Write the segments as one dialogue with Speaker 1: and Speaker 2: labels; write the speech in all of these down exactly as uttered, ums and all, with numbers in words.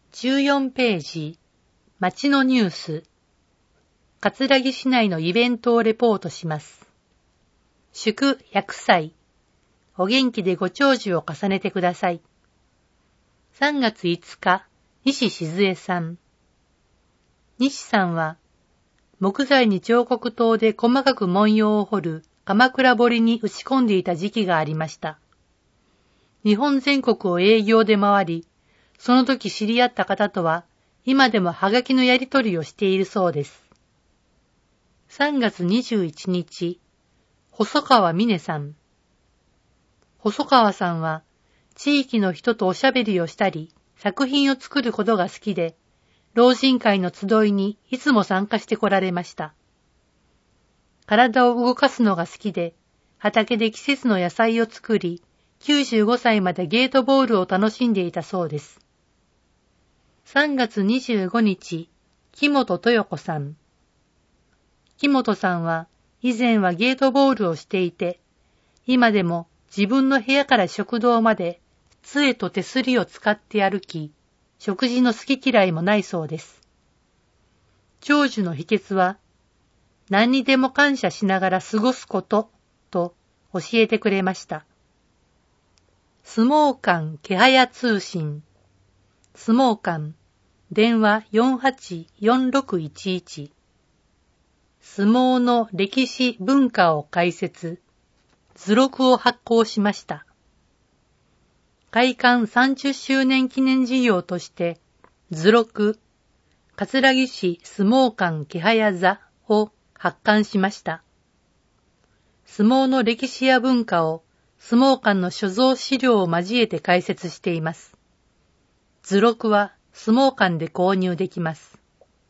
Speaker 1: じゅうよんページ、町のニュース。葛城市内のイベントをレポートします。祝ひゃくさい。お元気でご長寿を重ねてください。さんがついつか、西静江さん。西さんは、木材に彫刻刀で細かく文様を彫る鎌倉彫りに打ち込んでいた時期がありました。日本全国を営業で回り、その時知り合った方とは、今でもハガキのやり取りをしているそうです。さんがつにじゅういちにち、細川美音さん。細川さんは、地域の人とおしゃべりをしたり、作品を作ることが好きで、老人会の集いにいつも参加してこられました。体を動かすのが好きで、畑で季節の野菜を作り、きゅうじゅうごさいまでゲートボールを楽しんでいたそうです。さんがつにじゅうごにち、木本豊子さん。木本さんは以前はゲートボールをしていて、今でも自分の部屋から食堂まで杖と手すりを使って歩き、食事の好き嫌いもないそうです。長寿の秘訣は、何にでも感謝しながら過ごすことと教えてくれました。相撲館気早通信。相撲館、電話 よんはちよんろくいちいち。相撲の歴史文化を解説、図録を発行しました。開館さんじゅっしゅうねん記念事業として、図録、葛城市相撲館気早座を発刊しました。相撲の歴史や文化を相撲館の所蔵資料を交えて解説しています。図録は相撲館で購入できます。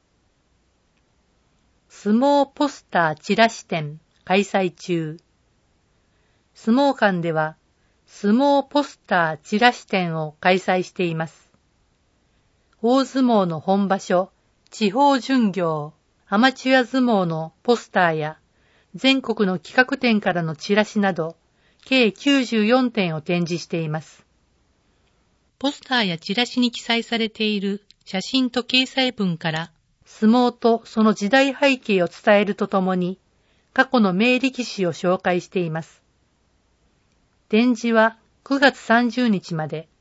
Speaker 1: 相撲ポスターチラシ展開催中。相撲館では相撲ポスターチラシ展を開催しています。大相撲の本場所、地方巡業、アマチュア相撲のポスターや全国の企画展からのチラシなど、計きゅうじゅうよんてんを展示しています。ポスターやチラシに記載されている写真と掲載文から相撲とその時代背景を伝えるとともに過去の名力士を紹介しています。展示はくがつさんじゅうにちまで。